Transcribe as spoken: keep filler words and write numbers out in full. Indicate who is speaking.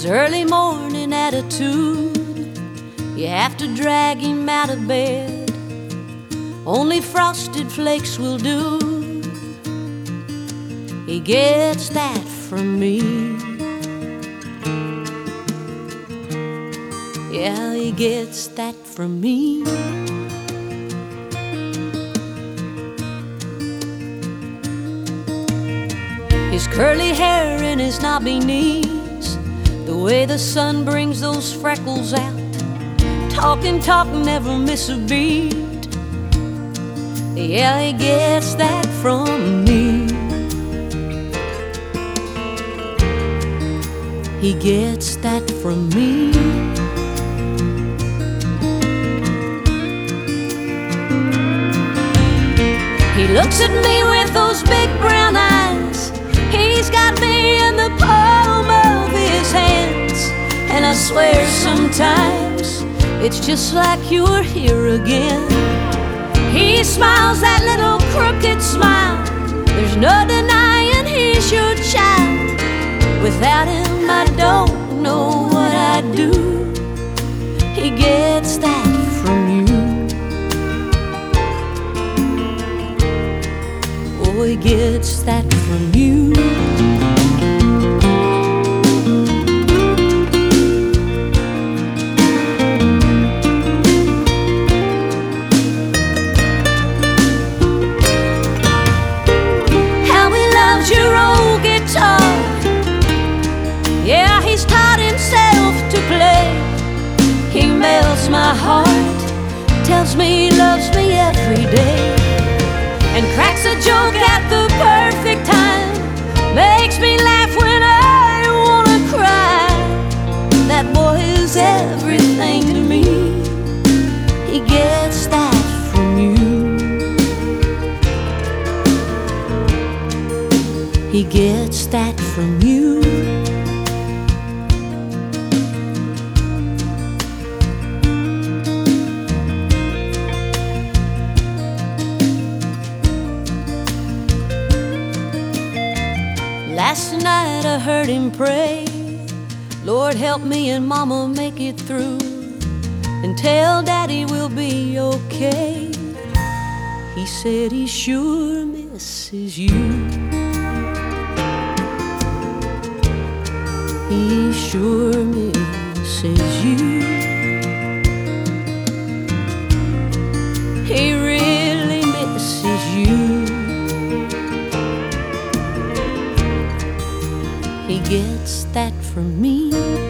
Speaker 1: his early morning attitude. You have to drag him out of bed, only frosted flakes will do. He gets that from me. Yeah, he gets that from me. His curly hair and his knobby knees, the way the sun brings those freckles out. Talk and talk, never miss a beat. Yeah, he gets that from me. He gets that from me. He looks at me with those big brown eyes. He's got me in the palm of his hands. And I swear sometimes it's just like you're here again. He smiles that little crooked smile. There's no denying he's your child. Without him I don't know what I'd do. He gets that from you. Oh, he gets that from you. How he loves your old guitar. Yeah, he's taught himself to play. He melts my heart, tells me he loves me every day, and cracks a joke at the perfect time. Makes me laugh when I wanna cry. That boy is everything to me. He gets that from you. He gets that from you. Last night I heard him pray, Lord help me and Mama make it through, and tell Daddy we'll be okay. He said he sure misses you. He sure misses you. He really misses you. He gets that from me.